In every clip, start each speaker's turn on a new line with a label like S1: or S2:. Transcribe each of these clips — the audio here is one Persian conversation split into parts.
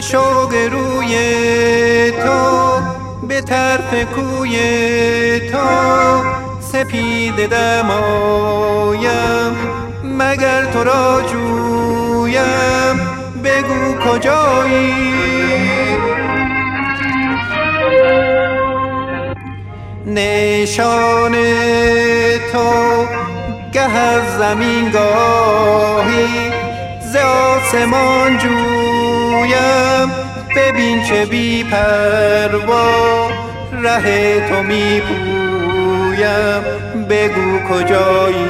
S1: شوق روی تو به طرف کوی تو سپیده دمایم مگر تو را جویم بگو کجایی نشان تو گه از زمین گاهی ز آسمان جویم ببین چه بی پروا ره تو می پویم بگو کجایی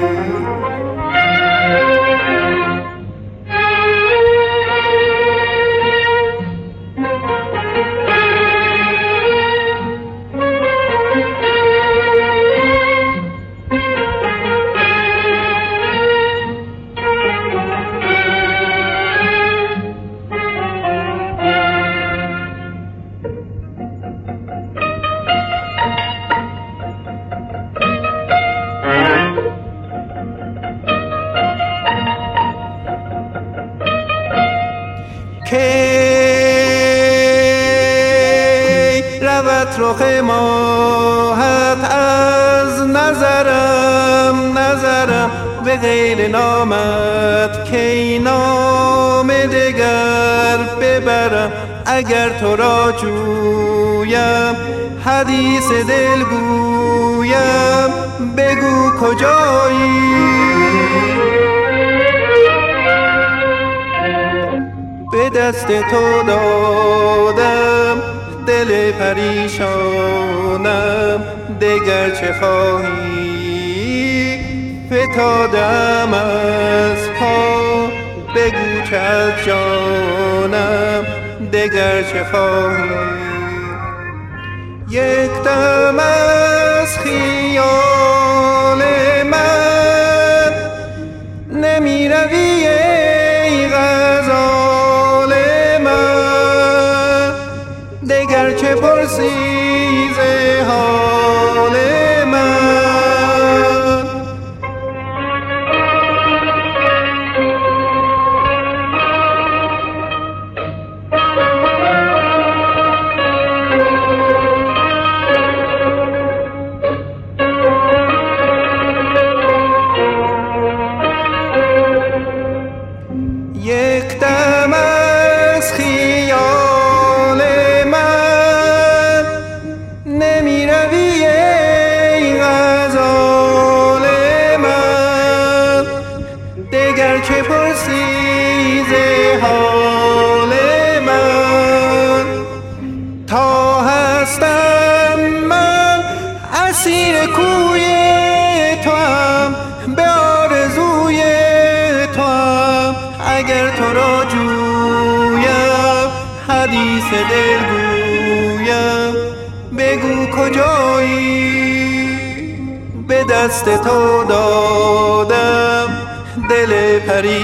S1: کی رود رخ ماهت از نظرم به غیر نامت کی نام دگر ببرم اگر تو را جویم حدیث دل گویم بگو کجایی به دست تو دادم دل پریشانم دگر چه خواهی فتادم از پا بگو چه از جانم دگر چه خواهی یک دم از خیال من نمی روی ای غزال من دگر چه پرسی ز حال من یک دم از خیال من نمی روی ای غزال من دگر چه پرسی ز حال من تا هستم من اسیر کوی توام به آرزوی توام اگر تو را جویم حدیث دل گویم بگو کجایی به دست تو دادم دل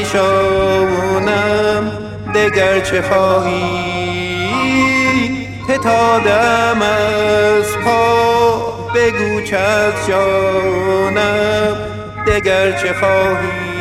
S1: پریشانم دگر چه خواهی فتادم از پا بگو چه از جانم دگر چه خواهی